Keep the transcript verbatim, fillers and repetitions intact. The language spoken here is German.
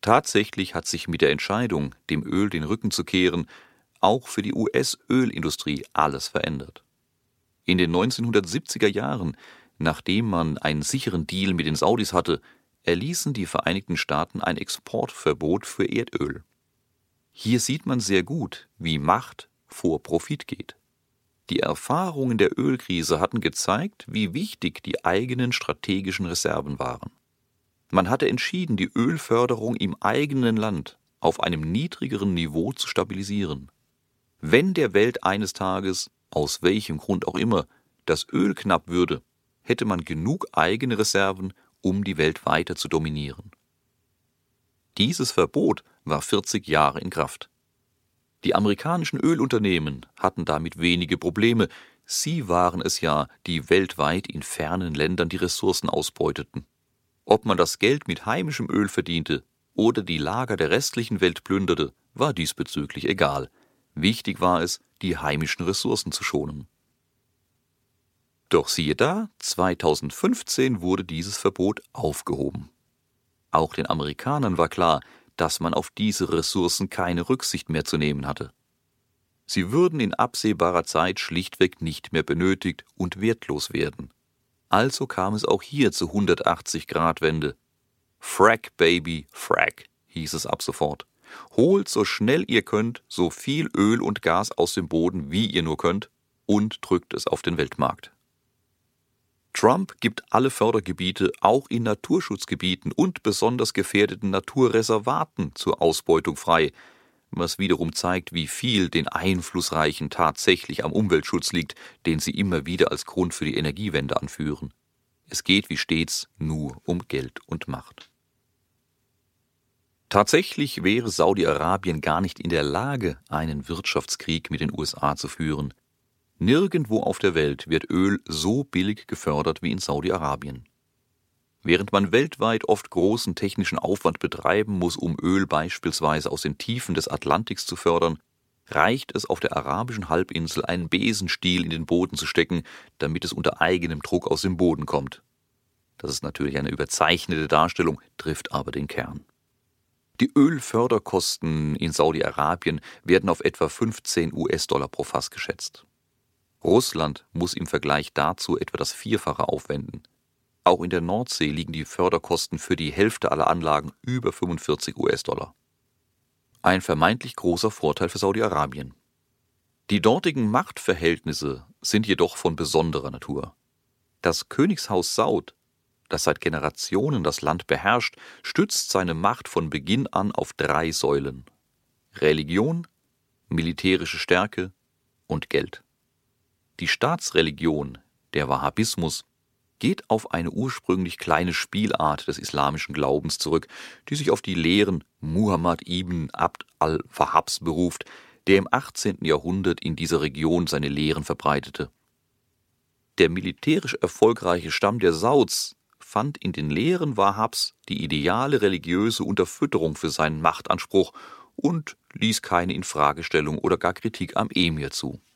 Tatsächlich hat sich mit der Entscheidung, dem Öl den Rücken zu kehren, auch für die U S-Ölindustrie alles verändert. In den neunzehnhundertsiebziger Jahren, nachdem man einen sicheren Deal mit den Saudis hatte, erließen die Vereinigten Staaten ein Exportverbot für Erdöl. Hier sieht man sehr gut, wie Macht vor Profit geht. Die Erfahrungen der Ölkrise hatten gezeigt, wie wichtig die eigenen strategischen Reserven waren. Man hatte entschieden, die Ölförderung im eigenen Land auf einem niedrigeren Niveau zu stabilisieren. Wenn der Welt eines Tages, aus welchem Grund auch immer, das Öl knapp würde, hätte man genug eigene Reserven, um die Welt weiter zu dominieren. Dieses Verbot war vierzig Jahre in Kraft. Die amerikanischen Ölunternehmen hatten damit wenige Probleme. Sie waren es ja, die weltweit in fernen Ländern die Ressourcen ausbeuteten. Ob man das Geld mit heimischem Öl verdiente oder die Lager der restlichen Welt plünderte, war diesbezüglich egal. Wichtig war es, die heimischen Ressourcen zu schonen. Doch siehe da, zweitausendfünfzehn wurde dieses Verbot aufgehoben. Auch den Amerikanern war klar, dass man auf diese Ressourcen keine Rücksicht mehr zu nehmen hatte. Sie würden in absehbarer Zeit schlichtweg nicht mehr benötigt und wertlos werden. Also kam es auch hier zur hundertachtzig-Grad-Wende. Frack, Baby, Frack, hieß es ab sofort. Holt so schnell ihr könnt, so viel Öl und Gas aus dem Boden, wie ihr nur könnt, und drückt es auf den Weltmarkt. Trump gibt alle Fördergebiete auch in Naturschutzgebieten und besonders gefährdeten Naturreservaten zur Ausbeutung frei, was wiederum zeigt, wie viel den Einflussreichen tatsächlich am Umweltschutz liegt, den sie immer wieder als Grund für die Energiewende anführen. Es geht wie stets nur um Geld und Macht. Tatsächlich wäre Saudi-Arabien gar nicht in der Lage, einen Wirtschaftskrieg mit den U S A zu führen. Nirgendwo auf der Welt wird Öl so billig gefördert wie in Saudi-Arabien. Während man weltweit oft großen technischen Aufwand betreiben muss, um Öl beispielsweise aus den Tiefen des Atlantiks zu fördern, reicht es auf der arabischen Halbinsel, einen Besenstiel in den Boden zu stecken, damit es unter eigenem Druck aus dem Boden kommt. Das ist natürlich eine überzeichnete Darstellung, trifft aber den Kern. Die Ölförderkosten in Saudi-Arabien werden auf etwa fünfzehn US-Dollar pro Fass geschätzt. Russland muss im Vergleich dazu etwa das Vierfache aufwenden. Auch in der Nordsee liegen die Förderkosten für die Hälfte aller Anlagen über fünfundvierzig US-Dollar. Ein vermeintlich großer Vorteil für Saudi-Arabien. Die dortigen Machtverhältnisse sind jedoch von besonderer Natur. Das Königshaus Saud, das seit Generationen das Land beherrscht, stützt seine Macht von Beginn an auf drei Säulen: Religion, militärische Stärke und Geld. Die Staatsreligion, der Wahhabismus, geht auf eine ursprünglich kleine Spielart des islamischen Glaubens zurück, die sich auf die Lehren Muhammad ibn Abd al-Wahhabs beruft, der im achtzehnten Jahrhundert in dieser Region seine Lehren verbreitete. Der militärisch erfolgreiche Stamm der Sauds fand in den Lehren Wahhabs die ideale religiöse Unterfütterung für seinen Machtanspruch und ließ keine Infragestellung oder gar Kritik am Emir zu.